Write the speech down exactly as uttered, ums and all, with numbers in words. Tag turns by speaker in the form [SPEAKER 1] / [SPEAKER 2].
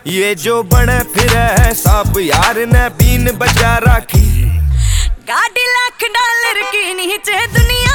[SPEAKER 1] ये जो बने फिर है सांप यार ने बीन बचा राखी।
[SPEAKER 2] गाड़ी लाख डॉलर की नीचे दुनिया